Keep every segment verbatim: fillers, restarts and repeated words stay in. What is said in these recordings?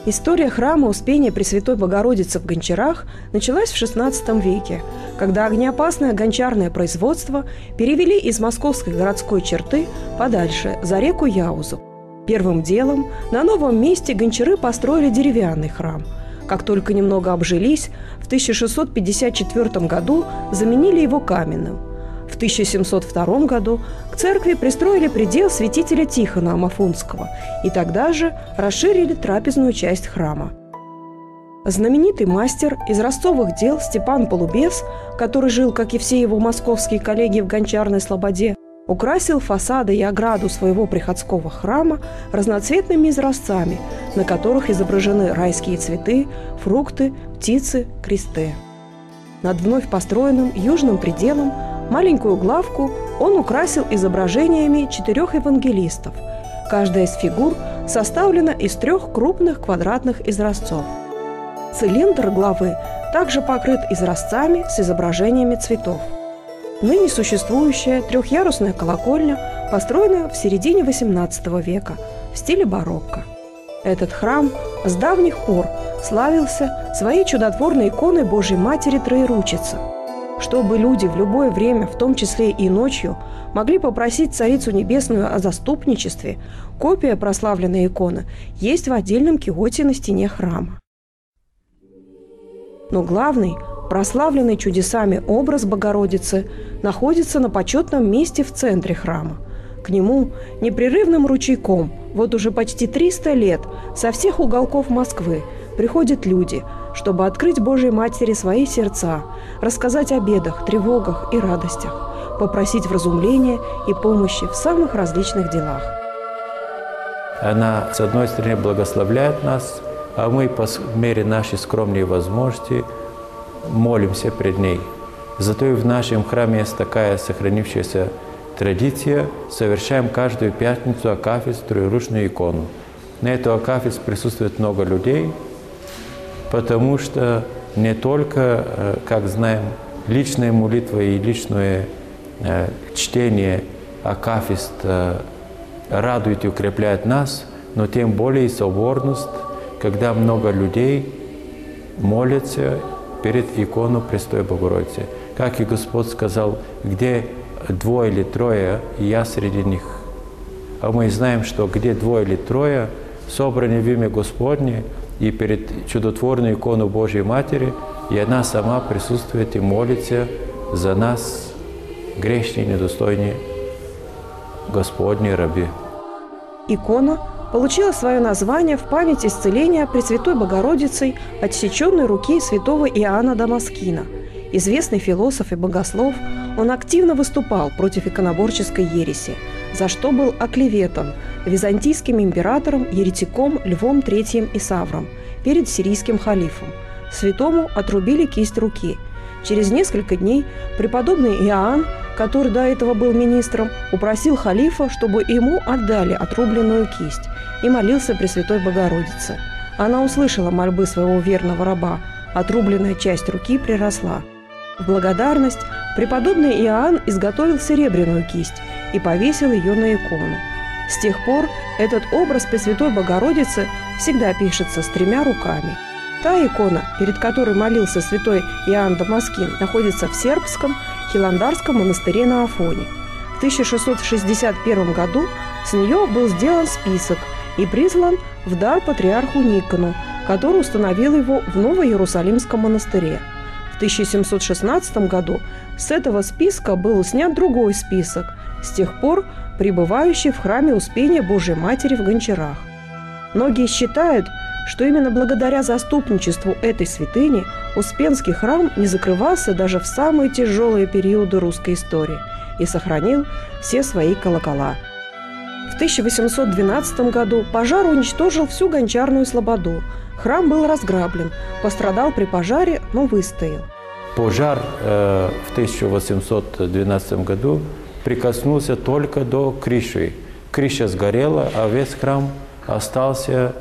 История храма Успения Пресвятой Богородицы в Гончарах началась в шестнадцатом веке, когда огнеопасное гончарное производство перевели из московской городской черты подальше, за реку Яузу. Первым делом на новом месте гончары построили деревянный храм. Как только немного обжились, в тысяча шестьсот пятьдесят четвёртом году заменили его каменным. В тысяча семьсот втором году к церкви пристроили предел святителя Тихона Амафунского и тогда же расширили трапезную часть храма. Знаменитый мастер из ростовых дел Степан Полубец, который жил, как и все его московские коллеги, в гончарной слободе, украсил фасады и ограду своего приходского храма разноцветными изразцами, на которых изображены райские цветы, фрукты, птицы, кресты. Над вновь построенным южным пределом маленькую главку он украсил изображениями четырех евангелистов. Каждая из фигур составлена из трех крупных квадратных изразцов. Цилиндр главы также покрыт изразцами с изображениями цветов. Ныне существующая трехъярусная колокольня построена в середине восемнадцатого века в стиле барокко. Этот храм с давних пор славился своей чудотворной иконой Божьей Матери Троеручицы. Чтобы люди в любое время, в том числе и ночью, могли попросить Царицу Небесную о заступничестве, копия прославленной иконы есть в отдельном киоте на стене храма. Но главный, прославленный чудесами образ Богородицы находится на почетном месте в центре храма. К нему непрерывным ручейком вот уже почти триста лет со всех уголков Москвы приходят люди, чтобы открыть Божьей Матери свои сердца, рассказать о бедах, тревогах и радостях, попросить вразумления и помощи в самых различных делах. Она, с одной стороны, благословляет нас, а мы по мере нашей скромной возможности молимся пред ней. Зато и в нашем храме есть такая сохранившаяся традиция. Совершаем каждую пятницу акафист, троеручную икону. На эту акафист присутствует много людей, потому что не только, как знаем, личная молитва и личное чтение акафист радует и укрепляет нас, но тем более и соборность, когда много людей молятся перед иконой Престой Богородицы. Как и Господь сказал, где двое или трое, и я среди них. А мы знаем, что где двое или трое, собраны в имя Господне, и перед чудотворной иконой Божьей Матери, и она сама присутствует и молится за нас, грешные, недостойные Господни раби. Икона получила свое название в память исцеления Пресвятой Богородицей отсеченной руки святого Иоанна Дамаскина. Известный философ и богослов, он активно выступал против иконоборческой ереси, за что был оклеветан византийским императором-еретиком Львом третьим Исавром перед сирийским халифом. Святому отрубили кисть руки. Через несколько дней преподобный Иоанн, который до этого был министром, упросил халифа, чтобы ему отдали отрубленную кисть, и молился Пресвятой Богородице. Она услышала мольбы своего верного раба, отрубленная часть руки приросла. В благодарность преподобный Иоанн изготовил серебряную кисть и повесил ее на икону. С тех пор этот образ Пресвятой Богородицы всегда пишется с тремя руками. Та икона, перед которой молился святой Иоанн Дамаскин, находится в сербском Хиландарском монастыре на Афоне. В тысяча шестьсот шестьдесят первом году с нее был сделан список и прислан в дар патриарху Никону, который установил его в Ново-Иерусалимском монастыре. В тысяча семьсот шестнадцатом году с этого списка был снят другой список, с тех пор пребывающий в храме Успения Божьей Матери в Гончарах. Многие считают, что именно благодаря заступничеству этой святыни Успенский храм не закрывался даже в самые тяжелые периоды русской истории и сохранил все свои колокола. В тысяча восемьсот двенадцатом году пожар уничтожил всю гончарную слободу. Храм был разграблен, пострадал при пожаре, но выстоял. Пожар э, в тысяча восемьсот двенадцатом году прикоснулся только до крыши. Крыша сгорела, а весь храм остался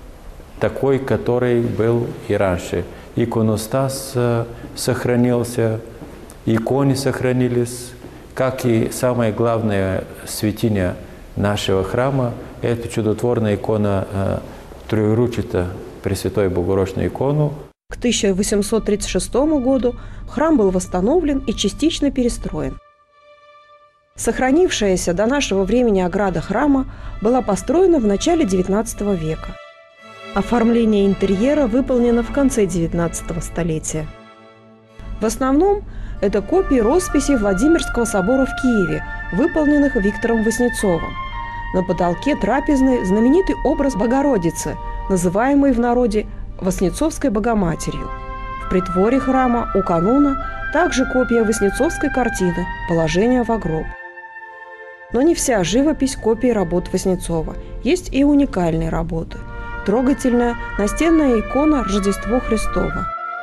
такой, который был и раньше. Иконостас э, сохранился, иконы сохранились, как и самая главная святыня нашего храма – это чудотворная икона э, Троеручица Пресвятой Богородичную икону. К тысяча восемьсот тридцать шестому году храм был восстановлен и частично перестроен. Сохранившаяся до нашего времени ограда храма была построена в начале девятнадцатого века. Оформление интерьера выполнено в конце девятнадцатого столетия. В основном это копии росписей Владимирского собора в Киеве, выполненных Виктором Васнецовым. На потолке трапезной знаменитый образ Богородицы, называемый в народе Васнецовской Богоматерью. В притворе храма у канона также копия Васнецовской картины «Положение во гроб». Но не вся живопись копии работ Васнецова. Есть и уникальные работы. Трогательная настенная икона Рождество Христово.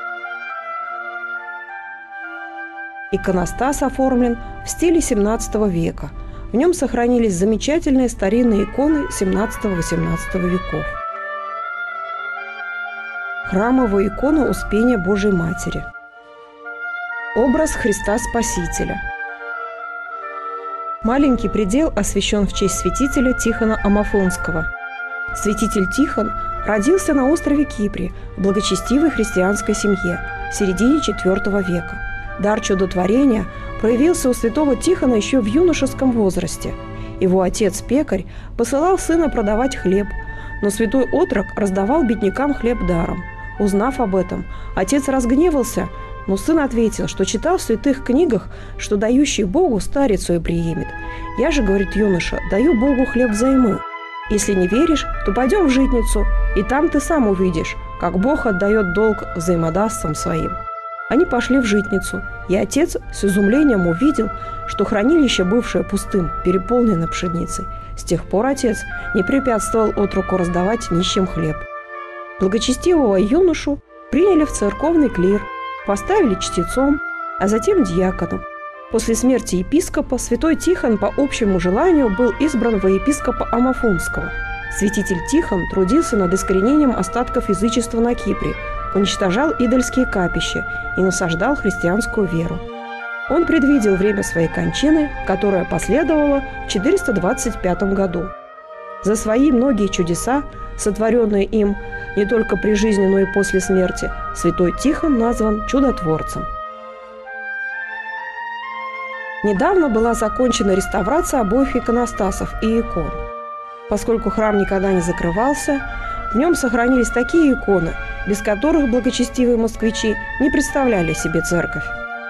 Иконостас оформлен в стиле семнадцатого века. В нем сохранились замечательные старинные иконы семнадцатого-восемнадцатого веков. Храмовая икона Успения Божией Матери. Образ Христа Спасителя. Маленький предел освящен в честь святителя Тихона Амафонского. Святитель Тихон родился на острове Кипре в благочестивой христианской семье в середине четвёртого века. Дар чудотворения проявился у святого Тихона еще в юношеском возрасте. Его отец-пекарь посылал сына продавать хлеб, но святой отрок раздавал беднякам хлеб даром. Узнав об этом, отец разгневался, но сын ответил, что читал в святых книгах, что дающий Богу старицу и приимет. «Я же, — говорит юноша, — даю Богу хлеб взаймы. Если не веришь, то пойдем в житницу, и там ты сам увидишь, как Бог отдает долг взаимодавцам своим». Они пошли в житницу, и отец с изумлением увидел, что хранилище, бывшее пустым, переполнено пшеницей. С тех пор отец не препятствовал отроку раздавать нищим хлеб. Благочестивого юношу приняли в церковный клир, поставили чтецом, а затем диаконом. После смерти епископа святой Тихон по общему желанию был избран во епископа Амафонского. Святитель Тихон трудился над искоренением остатков язычества на Кипре, уничтожал идольские капища и насаждал христианскую веру. Он предвидел время своей кончины, которая последовала в четыреста двадцать пятом году. За свои многие чудеса, сотворенные им не только при жизни, но и после смерти, святой Тихон назван чудотворцем. Недавно была закончена реставрация обоих иконостасов и икон. Поскольку храм никогда не закрывался, в нем сохранились такие иконы, без которых благочестивые москвичи не представляли себе церковь.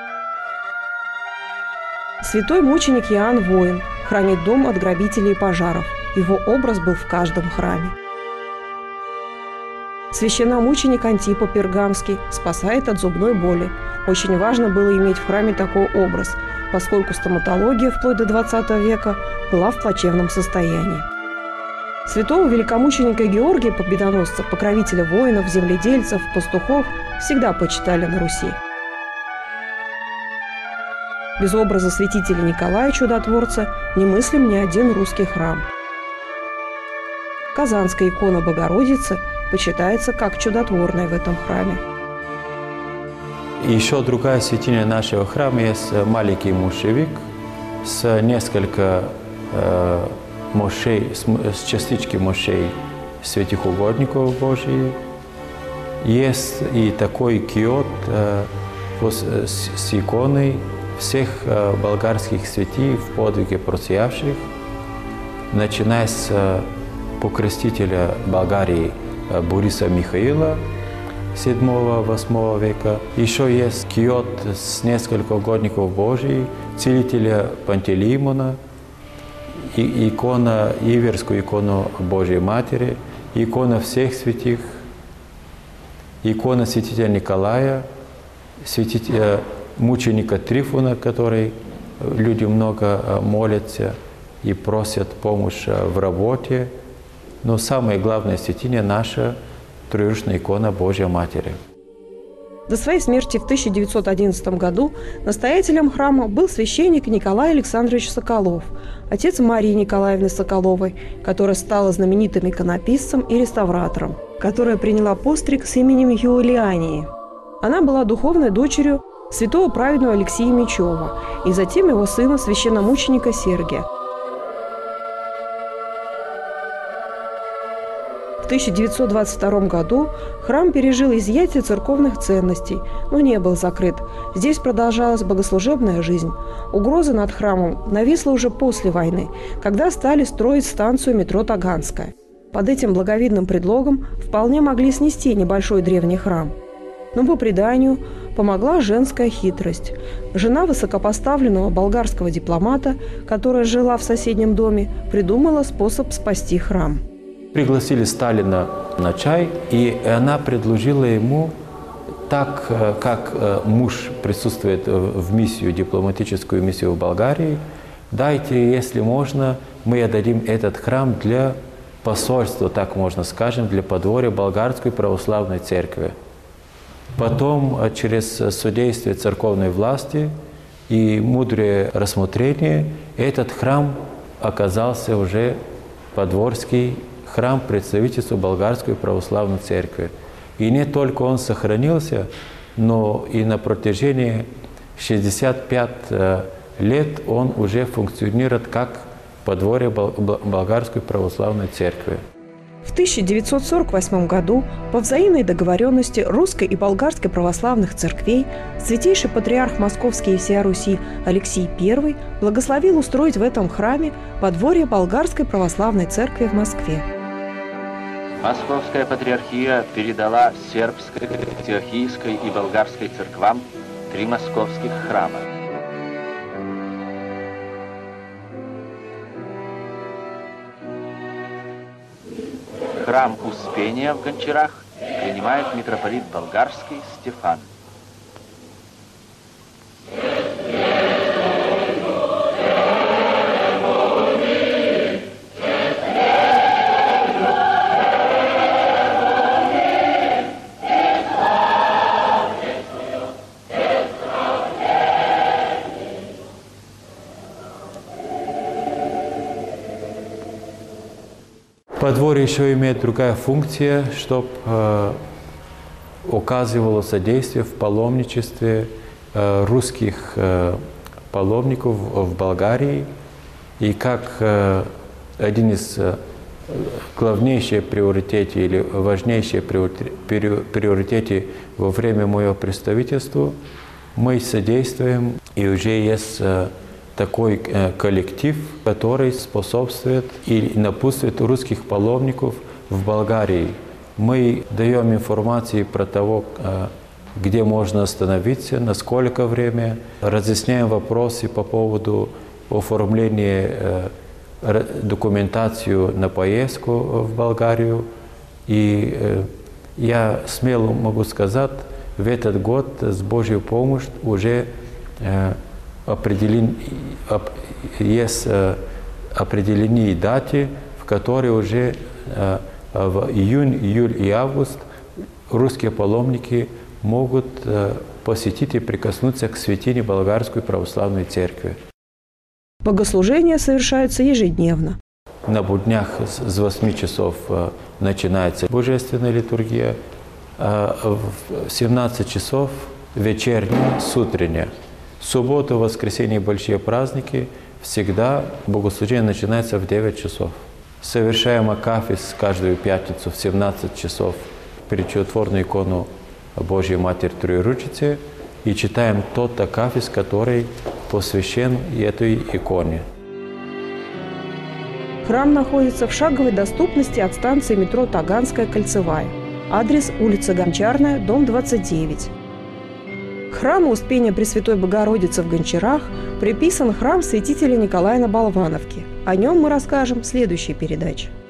Святой мученик Иоанн Воин хранит дом от грабителей и пожаров. Его образ был в каждом храме. Священномученик Антипа Пергамский спасает от зубной боли. Очень важно было иметь в храме такой образ, поскольку стоматология вплоть до двадцатого века была в плачевном состоянии. Святого великомученика Георгия Победоносца, покровителя воинов, земледельцев, пастухов, всегда почитали на Руси. Без образа святителя Николая Чудотворца немыслим ни один русский храм. Казанская икона Богородицы почитается как чудотворная в этом храме. Еще другая святыня нашего храма есть маленький мощевик с несколько э, мощей, с, с частички мощей святых угодников Божьих. Есть и такой киот э, с, с иконой всех э, болгарских святых в подвиге простоявших, начиная с э, покрестителя Болгарии э, Бориса Михаила седьмого-восьмого века. Еще есть киот с несколько угодников Божьих, целителя Пантелеймона, и икона, иверскую икону Божьей Матери, икона всех святых, икона святителя Николая, святителя мученика Трифона, который люди много молятся и просят помощь в работе. Но самая главная святыня наша – троюродная икона Божьей Матери. До своей смерти в тысяча девятьсот одиннадцатом году настоятелем храма был священник Николай Александрович Соколов, отец Марии Николаевны Соколовой, которая стала знаменитым иконописцем и реставратором, которая приняла постриг с именем Юлиании. Она была духовной дочерью святого праведного Алексия Мечева и затем его сына, священномученика Сергия. В тысяча девятьсот двадцать втором году храм пережил изъятие церковных ценностей, но не был закрыт. Здесь продолжалась богослужебная жизнь. Угроза над храмом нависла уже после войны, когда стали строить станцию метро Таганская. Под этим благовидным предлогом вполне могли снести небольшой древний храм. Но по преданию помогла женская хитрость. Жена высокопоставленного болгарского дипломата, которая жила в соседнем доме, придумала способ спасти храм. Пригласили Сталина на чай, и она предложила ему, так как муж присутствует в миссию, дипломатическую миссию в Болгарии, дайте, если можно, мы отдадим этот храм для посольства, так можно скажем, для подворья Болгарской православной церкви. Потом, через содействие церковной власти и мудрое рассмотрение, этот храм оказался уже подворский храм представительства Болгарской православной церкви. И не только он сохранился, но и на протяжении шестидесяти пяти лет он уже функционирует как подворье Болгарской православной церкви. В тысяча девятьсот сорок восьмом году по взаимной договоренности русской и болгарской православных церквей святейший патриарх Московский и всея Руси Алексий Первый благословил устроить в этом храме подворье Болгарской православной церкви в Москве. Московская патриархия передала сербской, антиохийской и болгарской церквам три московских храма. Храм Успения в Гончарах принимает митрополит болгарский Стефан. Подворье еще имеет другая функция, чтобы э, оказывало содействие в паломничестве э, русских э, паломников в Болгарии. И как э, один из э, главнейших приоритетов или важнейших приоритетов во время моего представительства, мы содействуем, и уже есть э, такой э, коллектив, который способствует и напутствует русских паломников в Болгарии. Мы даем информацию про то, э, где можно остановиться, на сколько время, разъясняем вопросы по поводу оформления э, документации на поездку в Болгарию. И э, я смело могу сказать, в этот год с Божьей помощью уже э, Определен, есть определенные даты, в которые уже в июнь, июль и август русские паломники могут посетить и прикоснуться к святыне Болгарской православной церкви. Богослужения совершаются ежедневно. На буднях с восьми часов начинается божественная литургия, а в семнадцать часов вечерняя с утренняя. Субботу, воскресенье и большие праздники всегда богослужение начинается в девять часов. Совершаем акафист каждую пятницу в семнадцать часов перед чудотворную икону Божьей Матери Троеручицы и читаем тот акафист, который посвящен этой иконе. Храм находится в шаговой доступности от станции метро Таганская, Кольцевая. Адрес – улица Гончарная, дом двадцать девять. К храму Успения Пресвятой Богородицы в Гончарах приписан храм святителя Николая на Болвановке. О нем мы расскажем в следующей передаче.